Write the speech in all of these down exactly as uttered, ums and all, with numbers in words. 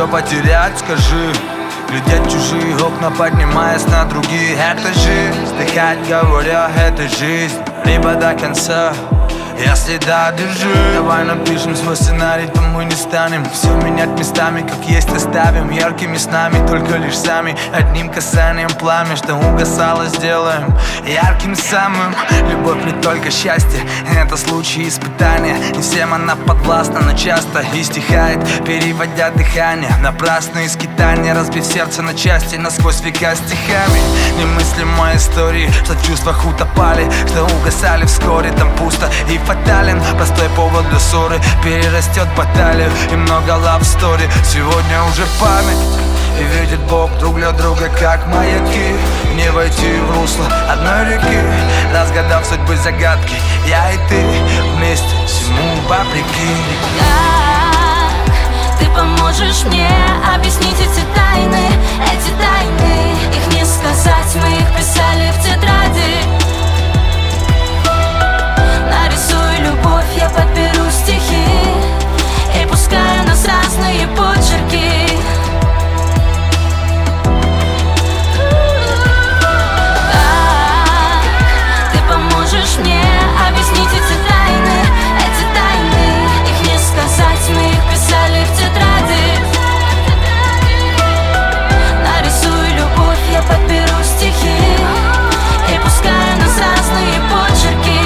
все потерять, скажи. Глядят чужие окна, поднимаясь на другие этажи. Вздыхать, говоря, это жизнь, либо до конца. Если да, держи. Давай напишем свой сценарий, то мы не станем все менять местами, как есть оставим. Яркими с нами, только лишь сами. Одним касанием пламя, что угасало, сделаем ярким самым. Любовь не только счастье, это случай испытания. Не всем она подвластна, но часто и стихает, переводя дыхание. Напрасные скитания, разбив сердце на части, насквозь века стихами. Немыслимой истории, что в чувствах утопали, что угасали вскоре. Там пусто и фатален, простой повод для ссоры перерастет в баталию и много love story. Сегодня уже память и видит Бог друг для друга, как маяки. Не войти в русло одной реки, разгадав судьбы загадки, я и ты вместе всему вопреки. Как ты поможешь мне объяснить эти тайны, эти тайны? Их не сказать, мы их писали в тетради. Нарисуй любовь, я подберу стихи, и пускай у нас разные почерки. Как ты поможешь мне объяснить эти тайны, эти тайны? Их не сказать, мы их писали в тетради. Нарисуй любовь, я подберу стихи, и пускай у нас разные почерки.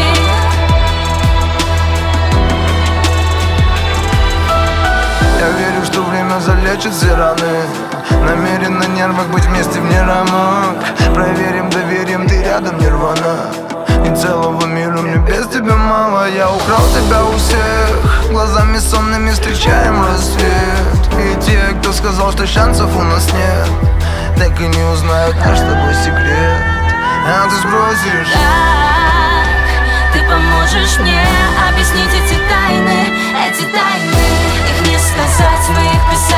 Я верю, что время залечит все раны. Намерен на нервах быть вместе вне рамок. Проверим, доверим, ты рядом, нирвана. И целого мира мне без тебя мало. Я украл тебя у всех, глазами сонными встречаем рассвет. И те, кто сказал, что шансов у нас нет, так и не узнают наш с тобой секрет. А ты сбросишь. Как ты поможешь мне объяснить эти тайны, эти тайны? Их не сказать, мы их писали